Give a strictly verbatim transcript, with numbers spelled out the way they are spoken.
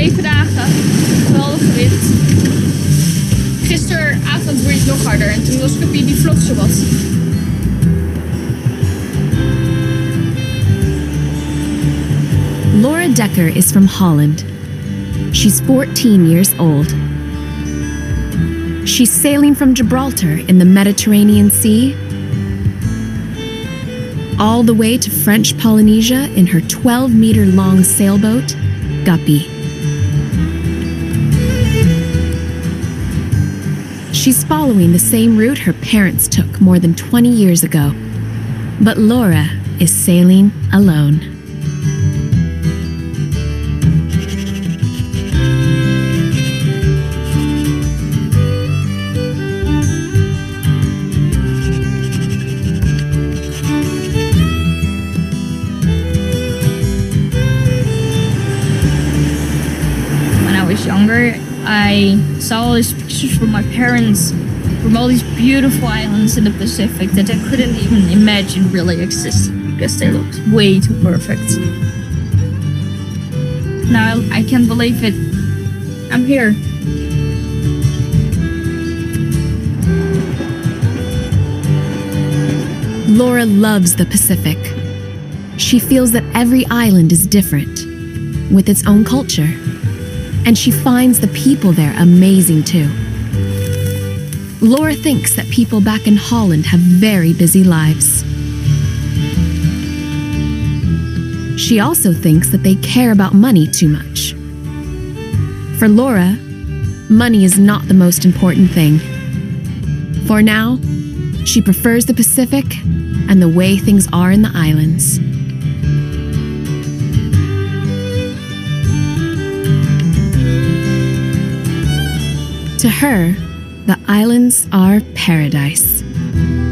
zeven dagen. Geweldige wind. Gisteravond werd het nog harder en toen was Scuppy die vloog zo wat. Laura Decker is from Holland. She's fourteen years old. She's sailing from Gibraltar in the Mediterranean Sea all the way to French Polynesia in her twelve meter long sailboat, Guppy. She's following the same route her parents took more than twenty years ago. But Laura is sailing alone. When I was younger, I saw all these pictures from my parents from all these beautiful islands in the Pacific that I couldn't even imagine really existed because they looked way too perfect. Now I can't believe it. I'm here. Laura loves the Pacific. She feels that every island is different, with its own culture. And she finds the people there amazing too. Laura thinks that people back in Holland have very busy lives. She also thinks that they care about money too much. For Laura, money is not the most important thing. For now, she prefers the Pacific and the way things are in the islands. To her, the islands are paradise.